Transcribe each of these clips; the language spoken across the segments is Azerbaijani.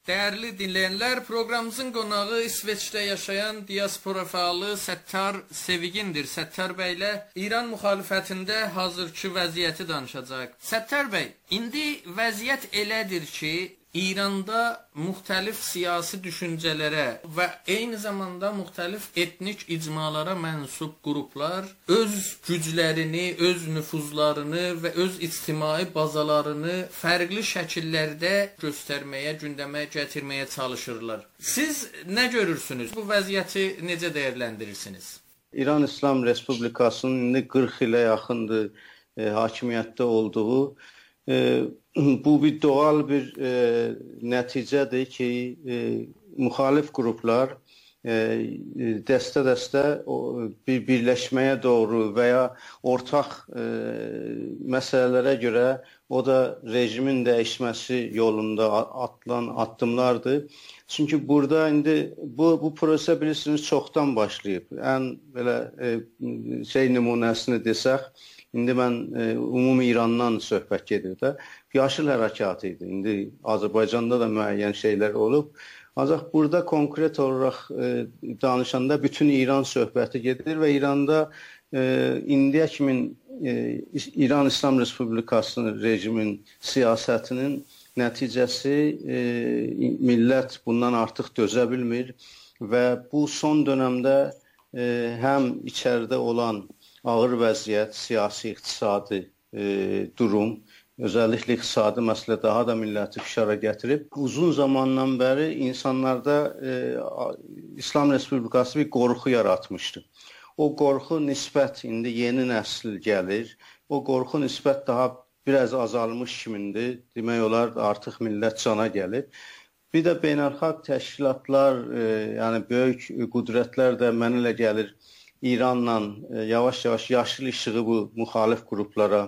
Değerli dinleyenler, programımızın qonağı İsveç'te yaşayan diaspora fəalı Səttar Sevigindir. Səttar bəylə İran müxalifətində hazırki vəziyyəti danışacaq. Səttar bəy, indi vəziyyət elədir ki, İranda müxtəlif siyasi düşüncələrə və eyni zamanda müxtəlif etnik icmalara mənsub qruplar öz güclərini, öz nüfuzlarını və öz ictimai bazalarını fərqli şəkillərdə göstərməyə, gündəmə gətirməyə çalışırlar. Siz nə görürsünüz? Bu vəziyyəti necə dəyərləndirirsiniz? İran İslam Respublikasının indi 40 ilə yaxındır hakimiyyətdə olduğu bu bir doğal bir nəticədir ki, müxalif qruplar dəstə-dəstə bir birləşməyə doğru və ya ortaq məsələlərə görə o da rejimin dəyişməsi yolunda atılan addımlardır. Çünki burada indi bu proses bilirsiniz çoxdan başlayıb. Ən belə nümunəsini desək, İndi mən ümumi İrandan söhbət gedir də. Yaşıl hərəkatı idi. İndi Azərbaycanda da müəyyən şeylər olub. Ancaq burada konkret olaraq danışanda bütün İran söhbəti gedir və İranda indiyə kimi İran İslam Respublikasının rejimin siyasətinin nəticəsi millət bundan artıq dözə bilmir və bu son dönəmdə həm içəridə olan ağır vəziyyət, siyasi, iqtisadi durum, özəlliklə iqtisadi məsələ daha da milləti fişara gətirib. Uzun zamandan bəri insanlarda İslam Respublikası bir qorxu yaratmışdı. O qorxu nisbət, indi yeni nəsil gəlir, o qorxu nisbət daha biraz azalmış kimindir. Demək olar artıq millət cana gəlir. Bir də beynəlxalq təşkilatlar, yəni böyük qüdrətlər də mənə elə gəlir, İranla yavaş-yavaş yaşıl işığı bu müxalif qruplara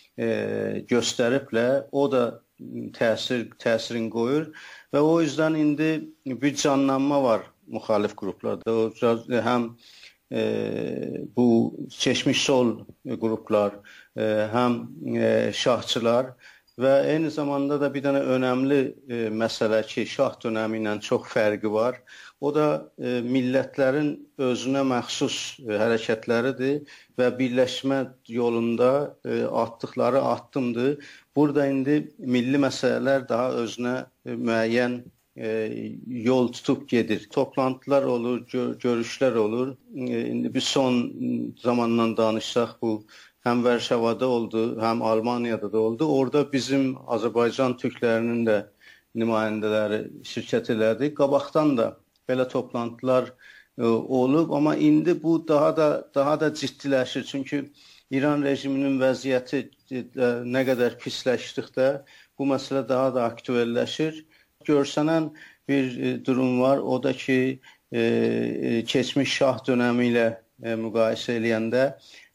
göstəriblə, o da təsirin qoyur və o yüzdən indi bir canlanma var müxalif qruplarda. Həm bu keçmiş sol qruplar, həm şahçılar və eyni zamanda da bir dənə önəmli məsələ ki, şah dönəmi ilə çox fərqi var. O da millətlərin özünə məxsus hərəkətləridir və birləşmə yolunda atdıqları addımdır. Burada indi milli məsələlər daha özünə müəyyən yol tutub gedir. Toplantılar olur, görüşlər olur. İndi bir son zamandan danışsaq bu həm Vərşavada oldu, həm Almaniyada da oldu. Orada bizim Azərbaycan türklərinin də nümayəndələri şirkət elədi. Qabaqdan da belə toplantılar olub, amma indi bu daha da ciddiləşir. Çünki İran rejiminin vəziyyəti nə qədər pisləşdikdə bu məsələ daha da aktuəlləşir. Görsənən bir durum var, o da ki, keçmiş şah dönəmi ilə müqayisə eləyəndə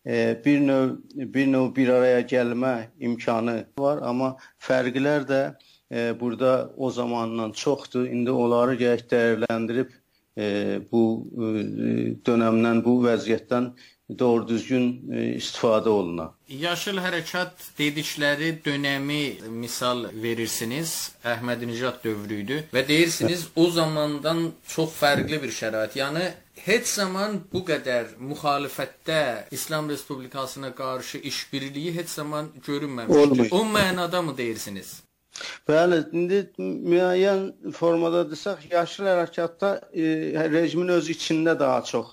bir araya gəlmə imkanı var, amma fərqlər də burada o zamandan çoxdur. İndi onları gərək dəyərləndirib bu dönəmdən, bu vəziyyətdən doğru düzgün istifadə oluna. Yaşıl hərəkat dedikləri dönəmi misal verirsiniz. Əhmədinəcad dövrüydü və deyirsiniz o zamandan çox fərqli bir şərait. Yəni heç zaman bu qədər müxalifətdə İslam Respublikasına qarşı işbirliyi heç zaman görünməmişdir. O mənada mı deyirsiniz? Bəli, indi müəyyən formada desək, yaşıl hərəkatda rejimin öz içində daha çox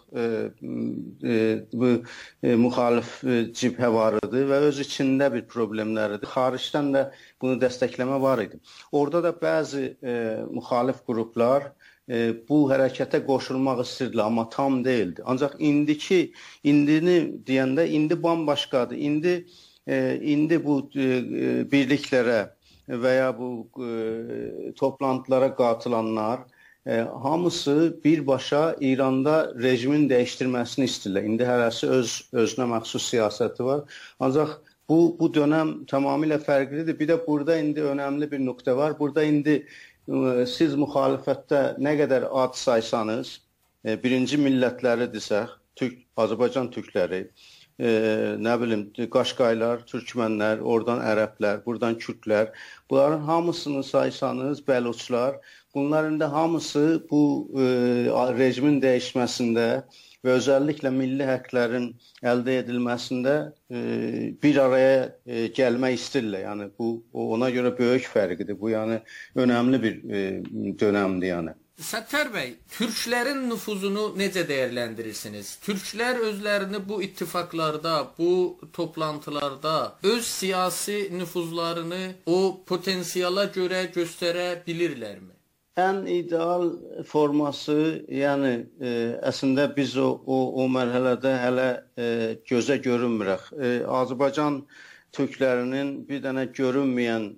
bu müxalif cibhə var idi və öz içində bir problemləridir. Xaricdən də bunu dəstəkləmə var idi. Orada da bəzi müxalif qruplar bu hərəkətə qoşulmaq istəyirdilər, amma tam deyildi. Ancaq indini deyəndə, indi bambaşqadır. İndi bu birliklərə və ya bu toplantılara qatılanlar hamısı birbaşa İranda rejimin dəyişdirməsini istəyirlər. İndi hərəsi özünə məxsus siyasəti var. Ancaq bu dönəm tamamilə fərqlidir. Bir də burada indi önəmli bir nöqtə var. Burada indi siz müxalifətdə nə qədər ad saysanız, birinci millətləri desək, Azərbaycan türkləri, nə bilim, Qaşqaylar, Türkmənlər, oradan ərəblər, buradan Kürtlər, bunların hamısını saysanız, Bəluçlar, Bunların da hamısı bu rejimin dəyişməsində və özəlliklə milli həqlərin əldə edilməsində bir araya gəlmək istəyirlər. Yəni bu ona görə böyük fərqidir. Bu yəni önəmli bir dönəmdir yəni. Səttar bəy, türklərin nüfuzunu necə dəyərləndirirsiniz? Türklər özlərini bu ittifaqlarda, bu toplantılarda öz siyasi nüfuzlarını o potensiala görə göstərə bilirlərmi? Ən ideal forması, yəni əslində biz o mərhələdə hələ gözə görünmürük. Azərbaycan türklərinin bir dənə görünməyən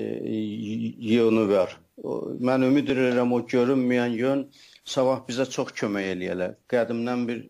yönü var. Mən ümid edirəm o görünməyən yön sabah bizə çox kömək eləyələr. Qədimdən bir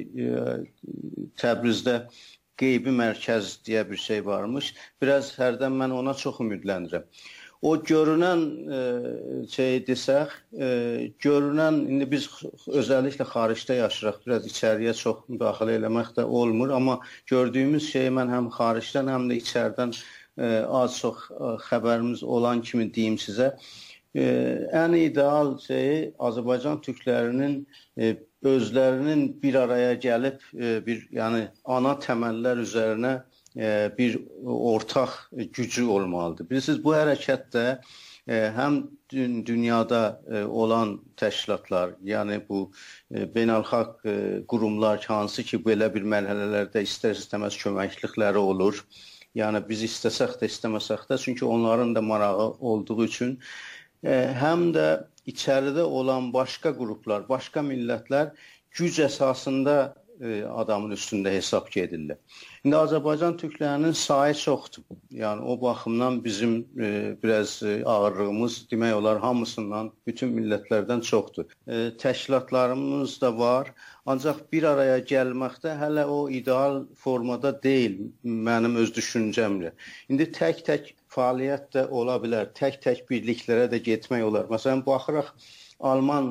Təbrizdə qeybi mərkəz deyə bir şey varmış. Biraz hərdən mən ona çox ümidlənirəm. O görünən şey desək, görünən, indi biz özəlliklə xaricdə yaşayırıq, biraz içəriyə çox müdaxilə eləmək də olmur, amma gördüyümüz şeyi mən həm xaricdən, həm də içərdən az-çox xəbərimiz olan kimi deyim sizə. Ən ideal şeyi Azərbaycan türklərinin özlərinin bir araya gəlib, yəni ana təməllər üzərinə bir ortaq gücü olmalıdır. Bilirsiniz, bu hərəkət də həm dünyada olan təşkilatlar, yəni bu beynəlxalq qurumlar hansı ki, belə bir mərhələlərdə istər-istəməz köməklikləri olur. Yəni biz istəsək də, istəməsək də, çünki onların da marağı olduğu üçün həm də içəridə olan başqa qruplar, başqa millətlər güc əsasında adamın üstündə hesab gedirlər. İndi Azərbaycan türklərinin sayı çoxdur. Yəni o baxımdan bizim biraz ağırlığımız demək olar hamısından, bütün millətlərdən çoxdur. Təşkilatlarımız da var. Ancaq bir araya gəlməkdə hələ o ideal formada deyil mənim öz düşüncəmlə. İndi tək-tək fəaliyyət də ola bilər, tək-tək birliklərə də getmək olar. Məsələn, baxıraq Alman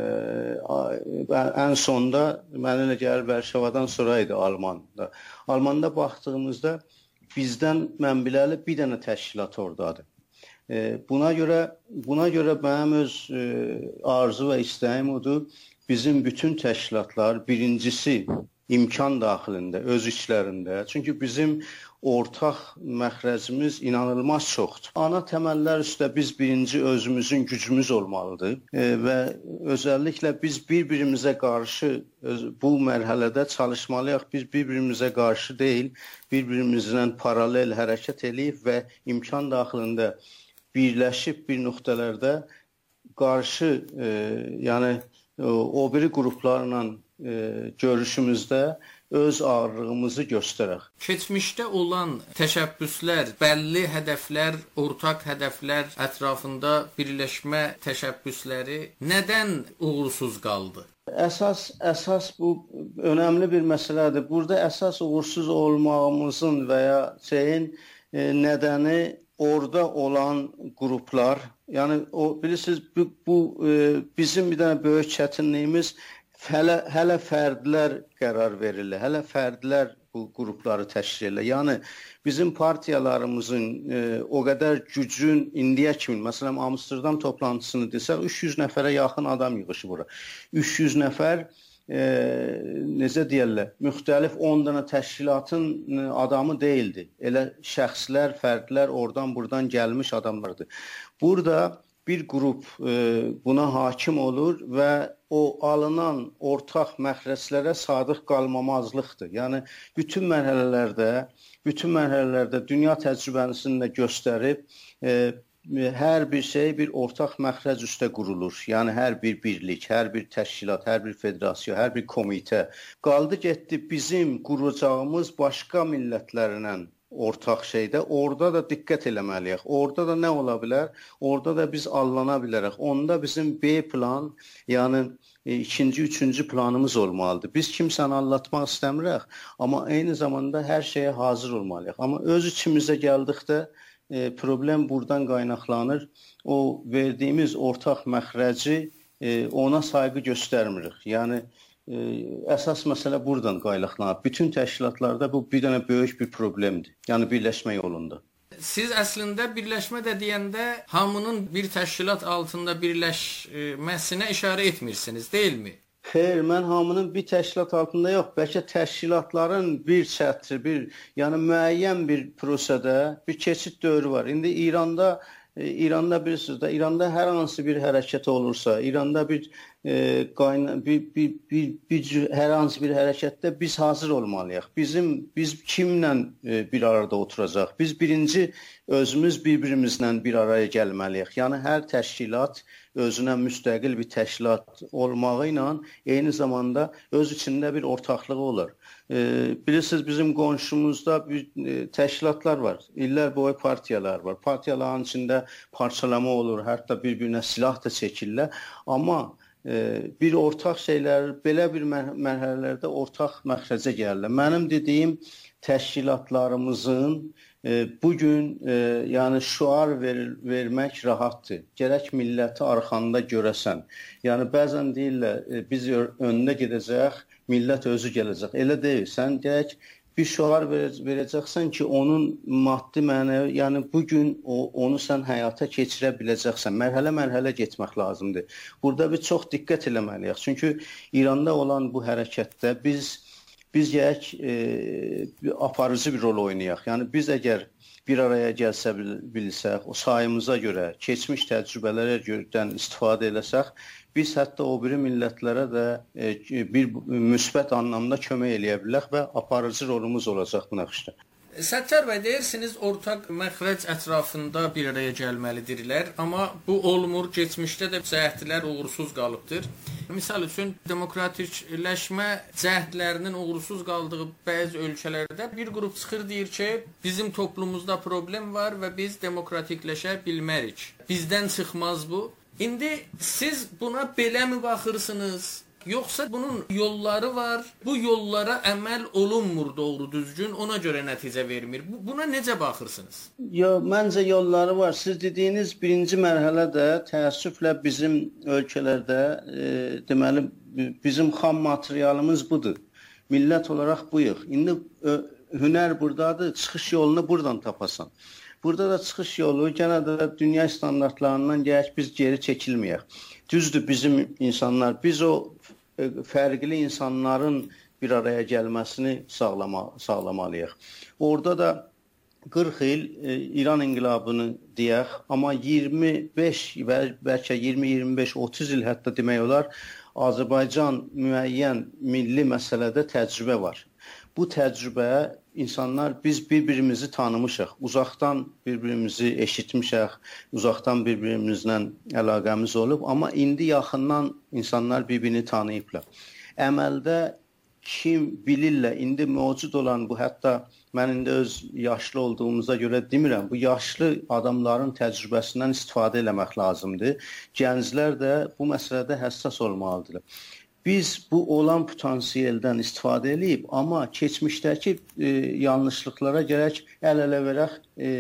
ən sonda mənə elə gəlir Vərşavadan sonra idi Almanda. Almanda baxdığımızda bizdən mən biləli bir dənə təşkilat oradadır. Buna görə mənim öz arzu və istəyim odur. Bizim bütün təşkilatlar birincisi imkan daxilində, öz içlərində. Çünki bizim ortaq məxrəcimiz inanılmaz çoxdur. Ana təməllər üstə biz birinci özümüzün gücümüz olmalıdır və özəlliklə biz bir-birimizə qarşı bu mərhələdə çalışmalıyıq. Biz bir-birimizə qarşı deyil, bir-birimizlə paralel hərəkət edib və imkan daxilində birləşib bir nöqtələrdə qarşı, yəni o biri qruplarla görüşümüzdə öz ağırlığımızı göstərək. Keçmişdə olan təşəbbüslər, bəlli hədəflər, ortaq hədəflər ətrafında birləşmə təşəbbüsləri nədən uğursuz qaldı? Əsas bu önəmli bir məsələdir. Burada əsas uğursuz olmağımızın və ya şeyin nədəni orada olan qruplar, yəni bilirsiniz bu bizim bir dənə böyük çətinliyimiz hələ fərdlər qərar verirlər, hələ fərdlər bu qrupları təşkil edirlər. Yəni bizim partiyalarımızın o qədər gücün indiyə kimi, məsələn Amsterdam toplantısını desək 300 nəfərə yaxın adam yığışı bura. 300 nəfər necə deyirlər, müxtəlif 10 dənə təşkilatın adamı deyildi. Elə şəxslər, fərdlər oradan buradan gəlmiş adamlardır. Burada bir qrup buna hakim olur və o alınan ortaq məxrəclərə sadıq qalmamazlıqdır. Yəni bütün mərhələlərdə dünya təcrübəsini də göstərib hər bir şey bir ortaq məxrəc üstə qurulur. Yəni hər bir birlik, hər bir təşkilat, hər bir federasiya, hər bir komitə. Qaldı getdi bizim quracağımız başqa millətlərlə ortaq şeydə, orada da diqqət eləməliyik. Orada da nə ola bilər? Orada da biz allana bilərik. Onda bizim B plan, yəni ikinci, üçüncü planımız olmalıdır. Biz kimsəni allatmaq istəmirik, amma eyni zamanda hər şeyə hazır olmalıyıq. Amma öz içimizə gəldikdə problem buradan qaynaqlanır. O verdiyimiz ortaq məxrəci ona sayğı göstərmirik. Yəni əsas məsələ buradan qaynaqlanır. Bütün təşkilatlarda bu bir dənə böyük bir problemdir. Yəni birləşmə yolunda. Siz əslində birləşmə də deyəndə hamının bir təşkilat altında birləşməsinə işarə etmirsiniz, deyilmi? Xeyr, mən hamının bir təşkilat altında yox, bəlkə təşkilatların bir çətri, yəni müəyyən bir prosesdə bir keçid dövrü var. İndi İranda bilirsiniz də, İranda hər hansı bir hərəkət olursa, İranda hər hansı bir hərəkətdə biz hazır olmalıyıq. Biz kimlə bir arada oturacaq? Biz birinci özümüz bir-birimizlə bir araya gəlməliyik. Yəni hər təşkilat özünə müstəqil bir təşkilat olmağı ilə eyni zamanda öz içində bir ortaqlığı olur. Bilirsiniz, bizim qonşumuzda təşkilatlar var. İllər boyu partiyalar var. Partiyaların içində parçalama olur, hətta bir-birinə silah da çəkirlər. Amma bir ortaq şeylər, belə bir mərhələlərdə ortaq məxrəcə gəlirlər. Mənim dediyim təşkilatlarımızın bugün yəni şüar vermək rahatdır. Gərək milləti arxanda görəsən. Yəni bəzən deyirlər, biz önünə gedəcək, millət özü gələcək. Elə deyil. Sən gərək bir şüar verəcəksən ki, onun maddi mənəvi, yəni bugün onu sən həyata keçirə biləcəksən. Mərhələ-mərhələ getmək lazımdır. Burada bir çox diqqət eləməliyik. Çünki İranda olan bu hərəkətdə biz gərək aparıcı bir rol oynayaq. Yəni biz əgər bir araya gəlsə bilsək, o sayımıza görə, keçmiş təcrübələrdən istifadə eləsək, biz hətta o biri millətlərə də bir müsbət anlamda kömək eləyə bilərik və aparıcı rolumuz olacaq bu naxışda. Səttar bəy, deyirsiniz, ortaq məxrəc ətrafında bir araya gəlməlidirlər, amma bu olmur, keçmişdə də cəhdlər uğursuz qalıbdır. Misal üçün, demokratikləşmə cəhdlərinin uğursuz qaldığı bəzi ölkələrdə bir qrup çıxır, deyir ki, bizim toplumumuzda problem var və biz demokratikləşə bilmərik. Bizdən çıxmaz bu. İndi siz buna belə mi baxırsınız? Yoxsa bunun yolları var, bu yollara əməl olunmur doğru düzgün, ona görə nəticə vermir. Buna necə baxırsınız? Məncə yolları var. Siz dediyiniz birinci mərhələdə təəssüflə bizim ölkələrdə deməli bizim xam materialımız budur. Millət olaraq buyuq. İndi hünər buradadır, çıxış yolunu buradan tapasan. Burada da çıxış yolu yenə də dünya standartlarından gərək biz geri çəkilməyək. Düzdür, bizim insanlar, biz o fərqli insanların bir araya gəlməsini sağlamalıyıq. Orada da 40 il İran inqilabını deyək, amma 25 və bəlkə 20-25-30 il hətta demək olar, Azərbaycan müəyyən milli məsələdə təcrübə var. Bu təcrübə insanlar, biz bir-birimizi tanımışıq, uzaqdan bir-birimizi eşitmişik, uzaqdan bir-birimizlə əlaqəmiz olub, amma indi yaxından insanlar bir-birini tanıyıblar. Əməldə kim bilirlər, indi mövcud olan bu, hətta mən indi öz yaşlı olduğumuza görə demirəm, bu yaşlı adamların təcrübəsindən istifadə eləmək lazımdır. Gənclər də bu məsələdə həssas olmalıdırlar. Biz bu olan potansiyeldən istifadə edib, amma keçmişdəki yanlışlıqlara gərək əl-ələ verək,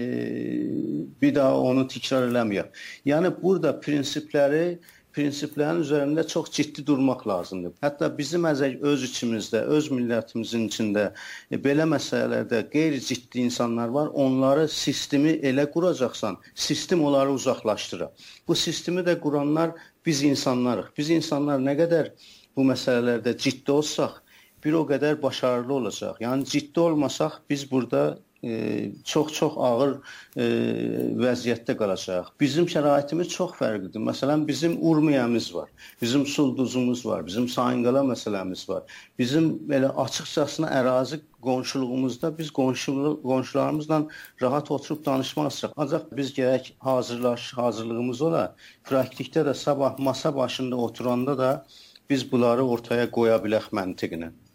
bir daha onu təkrar eləməyək. Yəni burada prinsiplərin üzərində çox ciddi durmaq lazımdır. Hətta bizim öz içimizdə, öz millətimizin içində belə məsələlərdə qeyri-ciddi insanlar var. Onları sistemi elə quracaqsan, sistem onları uzaqlaşdırır. Bu sistemi də quranlar biz insanlarıq. Biz insanlar nə qədər bu məsələlərdə ciddi olsaq, bir o qədər başarılı olacaq. Yəni ciddi olmasaq, biz burada çox-çox ağır vəziyyətdə qalacaq. Bizim şəraitimiz çox fərqlidir. Məsələn, bizim Urmiyəmiz var, bizim Sulduzumuz var, bizim Sayınqala məsələmiz var. Bizim belə açıqcasına ərazi qonşuluğumuzda biz qonşularımızla rahat oturub danışmazsaq. Ancaq biz gərək hazırlığımız ola, praktikdə də sabah masa başında oturanda da biz bunları ortaya qoya bilək məntiqlə.